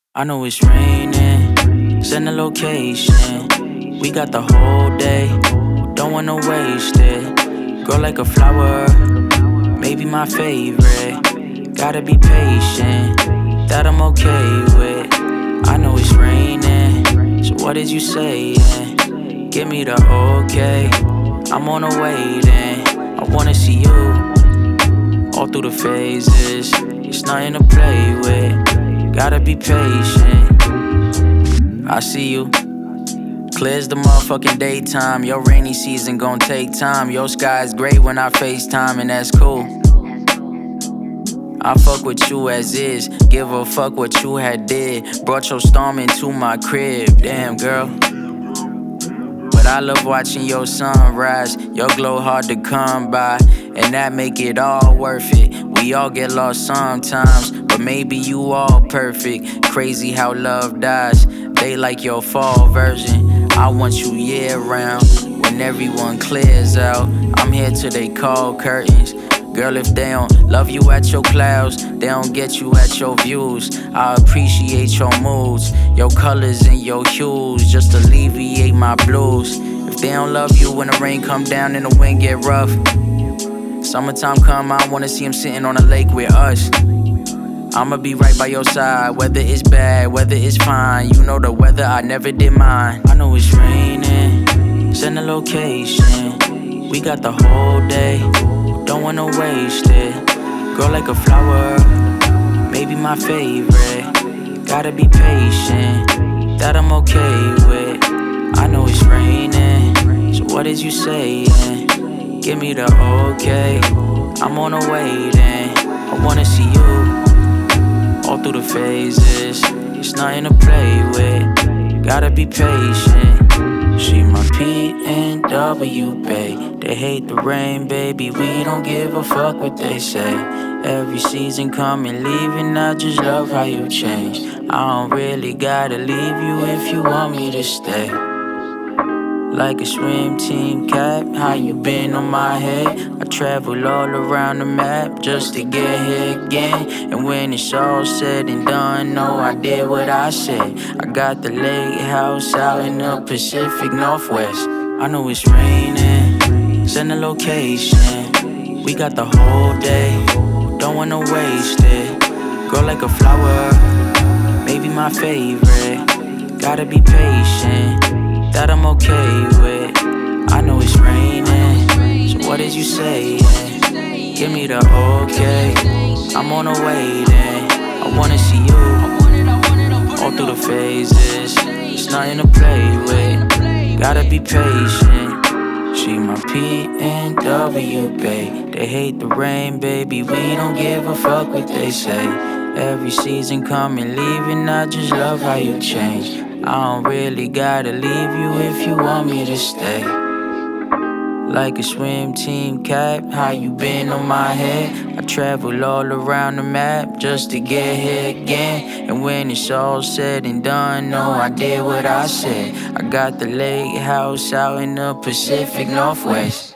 I know it's raining, send the location. We got the whole day, don't wanna waste it. Grow like a flower, maybe my favorite. Gotta be patient, that I'm okay with. I know it's raining, so what did you say? Give me the okay, I'm on the waiting. I wanna see you all through the phases. It's nothing to play with, gotta be patient. I see you. Clears the motherfucking daytime. Your rainy season gon' take time. Your sky's gray when I FaceTime, and that's cool. I fuck with you as is. Give a fuck what you had did. Brought your storm into my crib. Damn, girl. But I love watching your sunrise. Your glow hard to come by, and that make it all worth it. We all get lost sometimes, but maybe you all perfect. Crazy how love dies. They like your fall version. I want you year round. When everyone clears out, I'm here till they call curtains. Girl, if they don't love you at your clouds, they don't get you at your views. I appreciate your moods, your colors and your hues, just alleviate my blues. If they don't love you when the rain come down and the wind get rough, summertime come, I wanna see him sitting on a lake with us. I'ma be right by your side, whether it's bad, whether it's fine. You know the weather, I never did mine. I know it's raining, send the location. We got the whole day, don't wanna waste it. Grow like a flower, maybe my favorite. Gotta be patient, that I'm okay with. I know it's raining, so what did you say? Give me the okay, I'm on the waiting. I wanna see you all through the phases. It's nothing to play with, gotta be patient. She my PNW, babe. They hate the rain, baby. We don't give a fuck what they say. Every season coming, leaving. I just love how you change. I don't really gotta leave you if you want me to stay. Like a swim team cap, how you been on my head? I travel all around the map just to get here again. And when it's all said and done, no, I did what I said. I got the lake house out in the Pacific Northwest. I know it's raining, send the location. We got the whole day, don't wanna waste it. Grow like a flower, maybe my favorite. Gotta be patient, that I'm okay with. I know it's raining, so what did you say? Give me the okay, I'm on the waiting. I wanna see you all through the phases. It's nothing to play with, gotta be patient. She my PNW, babe. They hate the rain, baby. We don't give a fuck what they say. Every season coming, leaving. I just love how you change. I don't really gotta leave you if you want me to stay. Like a swim team cap, how you been on my head? I travel all around the map just to get here again. And when it's all said and done, no, I did what I said. I got the lake house out in the Pacific Northwest.